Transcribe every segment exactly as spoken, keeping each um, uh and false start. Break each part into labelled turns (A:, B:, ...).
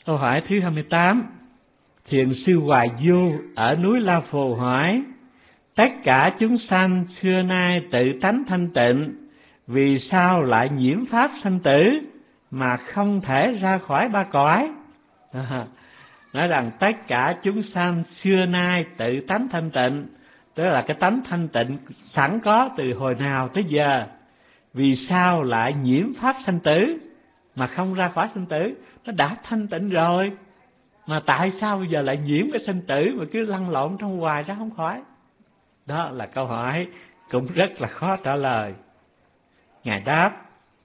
A: Câu hỏi thứ hai mươi tám. Thiền sư Hoài Du ở núi La Phù hỏi: tất cả chúng sanh xưa nay tự tánh thanh tịnh, vì sao lại nhiễm pháp sanh tử mà không thể ra khỏi ba cõi? À, nói rằng tất cả chúng sanh xưa nay tự tánh thanh tịnh, tức là cái tánh thanh tịnh sẵn có từ hồi nào tới giờ, vì sao lại nhiễm pháp sanh tử mà không ra khỏi sanh tử? Nó đã thanh tịnh rồi, mà tại sao bây giờ lại nhiễm cái sanh tử mà cứ lăn lộn trong hoài ra không khỏi? Đó là câu hỏi cũng rất là khó trả lời. Ngài đáp: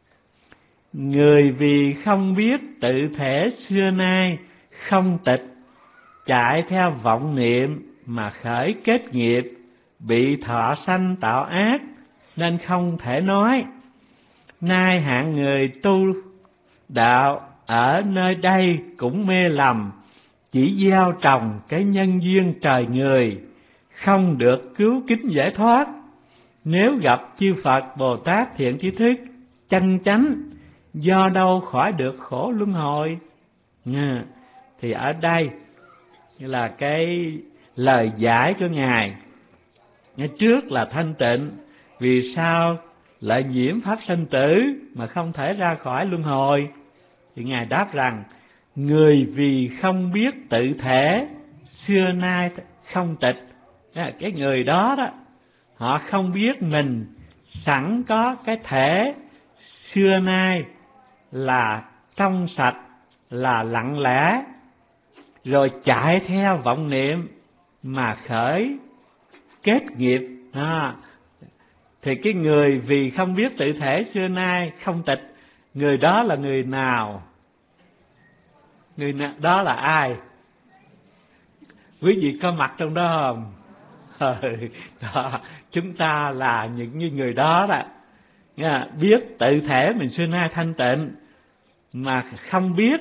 A: người vì không biết tự thể xưa nay không tịch, chạy theo vọng niệm mà khởi kết nghiệp, bị thọ sanh tạo ác, nên không thể nói. Nay hạng người tu đạo ở nơi đây cũng mê lầm, chỉ gieo trồng cái nhân duyên trời người, không được cứu kính giải thoát. Nếu gặp chư Phật Bồ Tát thiện tri thức chân chánh, do đâu khỏi được khổ luân hồi? Nha. Thì ở đây là cái lời giải của Ngài. Ngay trước là thanh tịnh, vì sao lại nhiễm pháp sanh tử mà không thể ra khỏi luân hồi? Thì Ngài đáp rằng: người vì không biết tự thể xưa nay không tịch. Cái người đó đó, họ không biết mình sẵn có cái thể xưa nay là trong sạch, là lặng lẽ, rồi chạy theo vọng niệm mà khởi kết nghiệp. À, thì cái người vì không biết tự thể xưa nay không tịch, người đó là người nào? Người đó là ai? Quý vị có mặt trong đó không? Đó, chúng ta là những người đó đó. Nghe, biết tự thể mình xưa nay thanh tịnh mà không biết,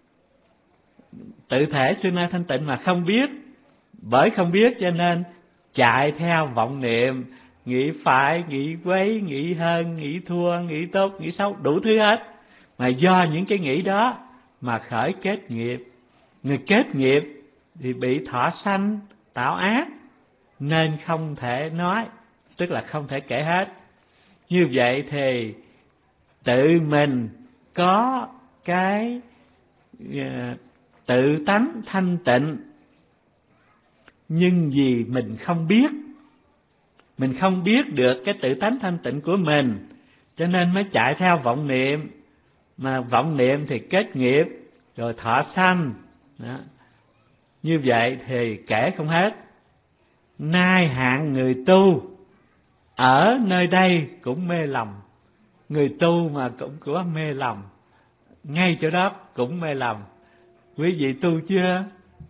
A: tự thể xưa nay thanh tịnh mà không biết, bởi không biết cho nên chạy theo vọng niệm, nghĩ phải, nghĩ quấy, nghĩ hơn, nghĩ thua, nghĩ tốt, nghĩ xấu, đủ thứ hết. Mà do những cái nghĩ đó mà khởi kết nghiệp. Người kết nghiệp thì bị thọ sanh tạo ác, nên không thể nói, tức là không thể kể hết. Như vậy thì tự mình có cái uh, tự tánh thanh tịnh, nhưng vì mình không biết, mình không biết được cái tự tánh thanh tịnh của mình, cho nên mới chạy theo vọng niệm. Mà vọng niệm thì kết nghiệp, rồi thọ sanh. Đó. Như vậy thì kể không hết. Nay hạng người tu ở nơi đây cũng mê lầm. Người tu mà cũng có mê lầm, ngay chỗ đó cũng mê lầm. Quý vị tu chưa?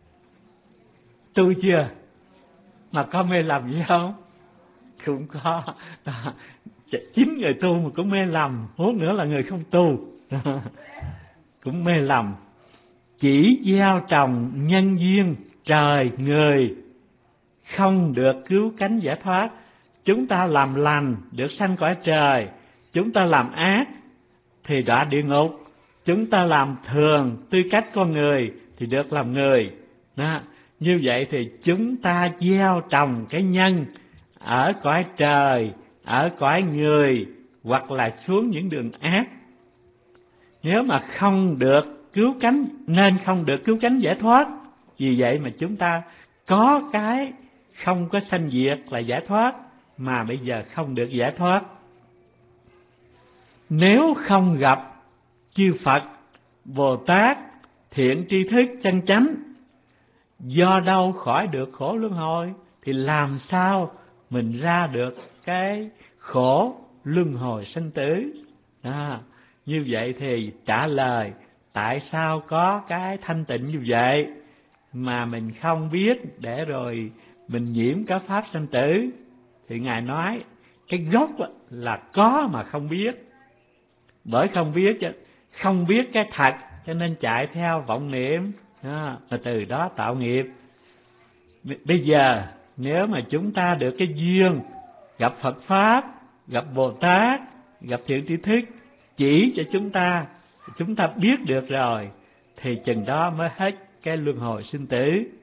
A: Tu chưa? Mà có mê lầm gì không? Cũng có. Đó. Chính người tu mà cũng mê lầm, huống nữa là người không tu. Đó. Cũng mê lầm. Chỉ gieo trồng nhân duyên trời người, không được cứu cánh giải thoát. Chúng ta làm lành được sanh cõi trời, chúng ta làm ác thì đọa địa ngục. Chúng ta làm thường tư cách con người thì được làm người. Đó. Như vậy thì chúng ta gieo trồng cái nhân ở cõi trời, ở cõi người, hoặc là xuống những đường ác. Nếu mà không được cứu cánh, nên không được cứu cánh giải thoát. Vì vậy mà chúng ta có cái không có sanh diệt là giải thoát, mà bây giờ không được giải thoát. Nếu không gặp chư Phật Bồ Tát thiện tri thức chân chánh, do đâu khỏi được khổ luân hồi? Thì làm sao mình ra được cái khổ luân hồi sanh tử? Đó. Như vậy thì trả lời tại sao có cái thanh tịnh như vậy mà mình không biết, để rồi mình nhiễm cái pháp sanh tử. Thì Ngài nói cái gốc là có mà không biết. Bởi không biết, không biết cái thật cho nên chạy theo vọng niệm, đó, và từ đó tạo nghiệp. Bây giờ nếu mà chúng ta được cái duyên gặp Phật Pháp, gặp Bồ Tát, gặp thiện tri thức chỉ cho chúng ta, chúng ta biết được rồi, thì chừng đó mới hết cái luân hồi sinh tử.